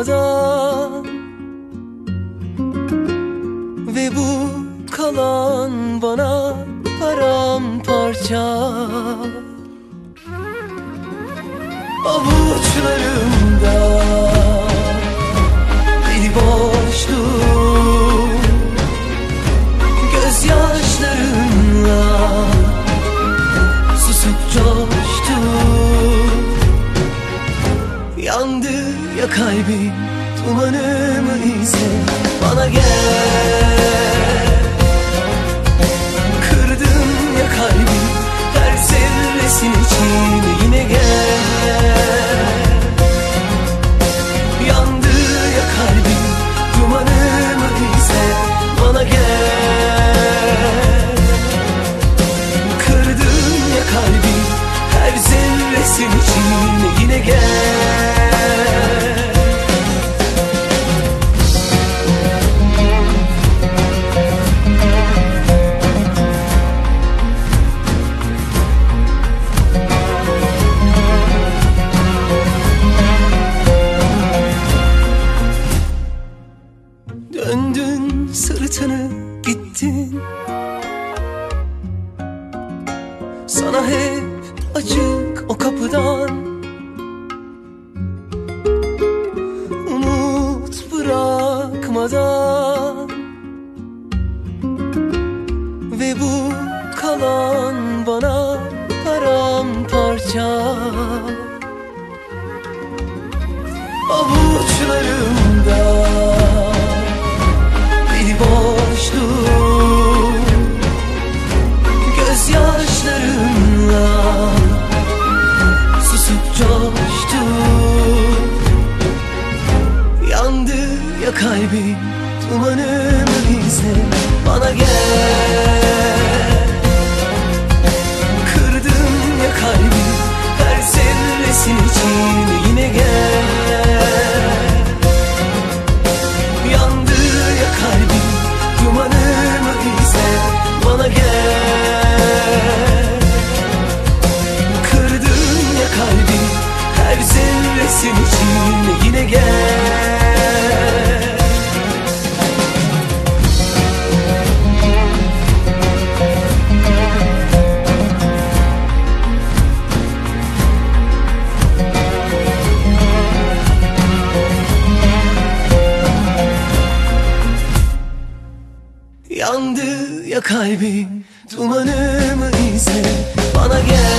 bırakmadan. Ve bu kalan bana paramparça. Avuçlarımda bir boşluk, gözyaşlarınla susup coştu. Yandı ya kalbim, dumanımı izle, bana gel. Kırdın ya kalbim, her zerresin için yine gel. Yandı ya kalbim, dumanımı izle, bana gel. Kırdın ya kalbim, her zerresin için yine gel. Döndün sırtını gittin, sana hep açık o kapıdan. Umut bırakmadan. Ve bu kalan bana paramparça. Avuçlarımda bir boşluk, gözyaşlarınla susup coştu. Yandı ya kalbim, dumanımı izle, bana gel. Kırdın ya kalbim, her zerresin için yine gel. Yandı ya kalbim, dumanımı izle, bana gel. Kırdın ya kalbim, her zerresin için yine gel. Yandı ya kalbim, dumanımı izle, bana gel.